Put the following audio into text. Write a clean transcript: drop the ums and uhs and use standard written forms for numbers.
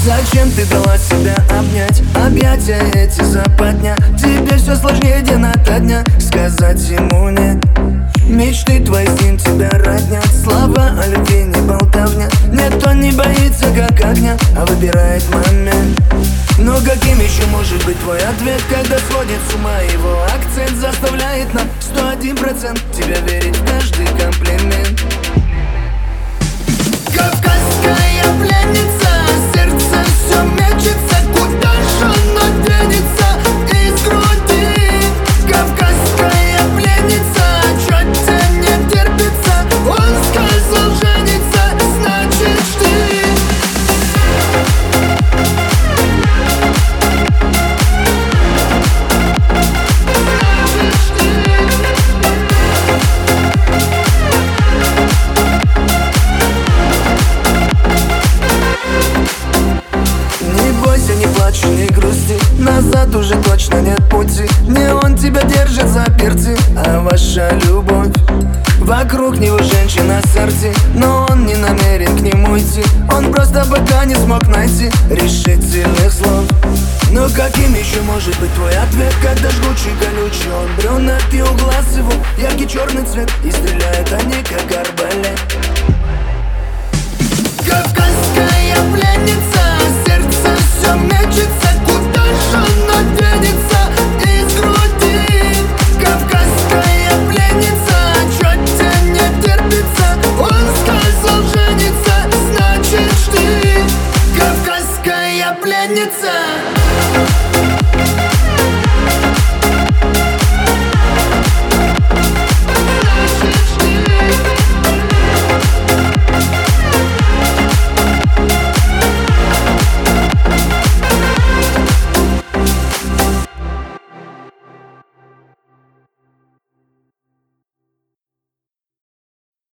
Зачем ты дала себя обнять? Объятия эти западня. Тебе все сложнее день ото дня сказать ему нет. Мечты твои с ним тебя роднят. Слова о любви не болтовня. Нет, он не боится как огня, а выбирает момент. Но каким еще может быть твой ответ, когда сводит с ума его акцент? Заставляет на 101% тебя верить в каждый комплимент. Кавказская пленница, сердце все мечется, куда же оно денется из груди? Кавказская пленница, чё тебе не терпится? Он сказал жениться, значит жди. Не плачь, не грусти, назад уже точно нет пути. Не он тебя держит за перцы, а ваша любовь. Вокруг него женщина сердце, но он не намерен к нему идти. Он просто пока не смог найти решительных слов. Но каким еще может быть твой ответ, когда жгучий колючий он брюнет, и у глаз его яркий черный цвет, и стреляют они как арбалет. Кавказская пленница, сердце все мечется, куда же оно денется из груди? Кавказская пленница, чё тебе не терпится? Он сказал жениться, значит жди. Кавказская пленница.